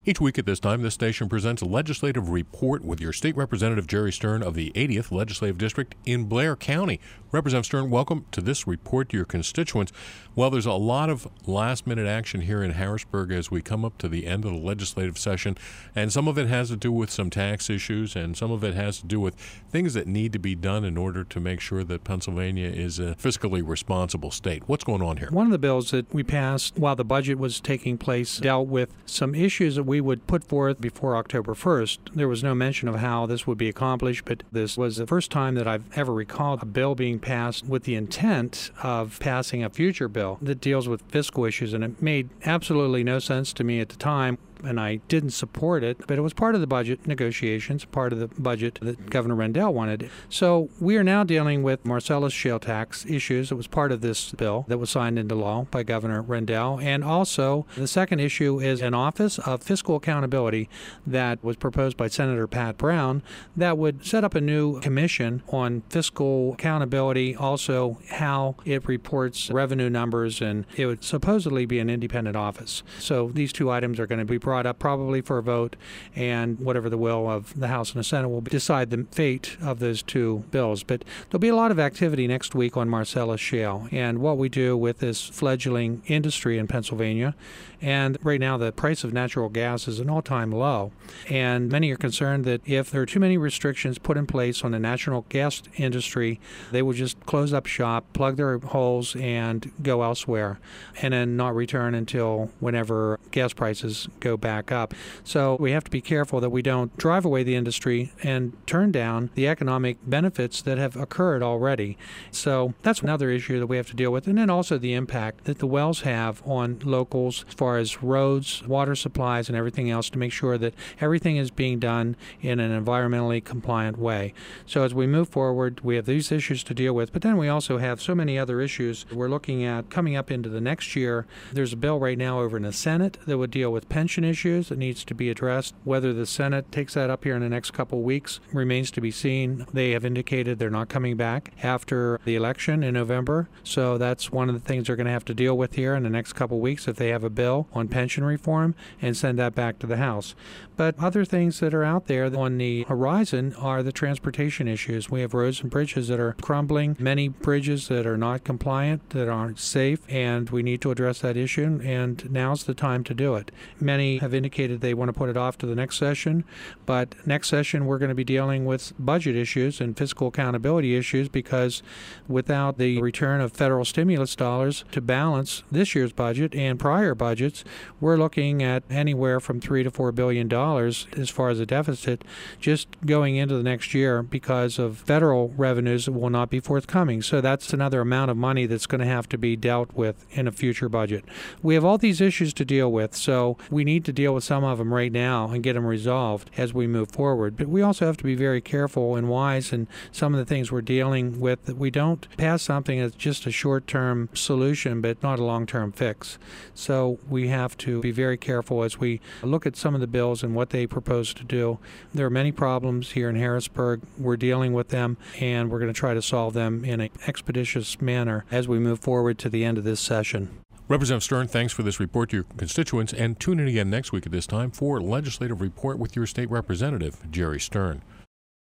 Each week at this time, this station presents a legislative report with your state representative, Jerry Stern of the 80th Legislative District in Blair County. Representative Stern, welcome to this report to your constituents. Well, there's a lot of last-minute action here in Harrisburg as we come up to the end of the legislative session, and some of it has to do with some tax issues, and some of it has to do with things that need to be done in order to make sure that Pennsylvania is a fiscally responsible state. What's going on here? One of the bills that we passed while the budget was taking place dealt with some issues that we would put forth before October 1st. There was no mention of how this would be accomplished, but this was the first time that I've ever recalled a bill being passed with the intent of passing a future bill that deals with fiscal issues, and it made absolutely no sense to me at the time, and I didn't support it, but it was part of the budget negotiations, part of the budget that Governor Rendell wanted. So we are now dealing with Marcellus shale tax issues. It was part of this bill that was signed into law by Governor Rendell. And also the second issue is an Office of Fiscal Accountability that was proposed by Senator Pat Brown that would set up a new commission on fiscal accountability, also how it reports revenue numbers, and it would supposedly be an independent office. So these two items are going to be brought up probably for a vote, and whatever the will of the House and the Senate will decide the fate of those two bills. But there'll be a lot of activity next week on Marcellus Shale and what we do with this fledgling industry in Pennsylvania. And right now the price of natural gas is an all-time low, and many are concerned that if there are too many restrictions put in place on the natural gas industry, they will just close up shop, plug their holes, and go elsewhere, and then not return until whenever gas prices go back up. So we have to be careful that we don't drive away the industry and turn down the economic benefits that have occurred already. So that's another issue that we have to deal with. And then also the impact that the wells have on locals as far as roads, water supplies, and everything else, to make sure that everything is being done in an environmentally compliant way. So as we move forward, we have these issues to deal with, but then we also have so many other issues we're looking at coming up into the next year. There's a bill right now over in the Senate that would deal with pension issues that needs to be addressed. Whether the Senate takes that up here in the next couple of weeks remains to be seen. They have indicated they're not coming back after the election in November, so that's one of the things they're going to have to deal with here in the next couple of weeks if they have a bill on pension reform and send that back to the House. But other things that are out there on the horizon are the transportation issues. We have roads and bridges that are crumbling, many bridges that are not compliant, that aren't safe, and we need to address that issue, and now's the time to do it. Many have indicated they want to put it off to the next session, but next session we're going to be dealing with budget issues and fiscal accountability issues, because without the return of federal stimulus dollars to balance this year's budget and prior budgets, we're looking at anywhere from $3 to $4 billion as far as a deficit just going into the next year because of federal revenues that will not be forthcoming. So that's another amount of money that's going to have to be dealt with in a future budget. We have all these issues to deal with, so we need to deal with some of them right now and get them resolved as we move forward. But we also have to be very careful and wise in some of the things we're dealing with, that we don't pass something that's just a short-term solution but not a long-term fix. So we have to be very careful as we look at some of the bills and what they propose to do. There are many problems here in Harrisburg. We're dealing with them, and we're going to try to solve them in an expeditious manner as we move forward to the end of this session. Representative Stern, thanks for this report to your constituents, and tune in again next week at this time for Legislative Report with your state representative, Jerry Stern.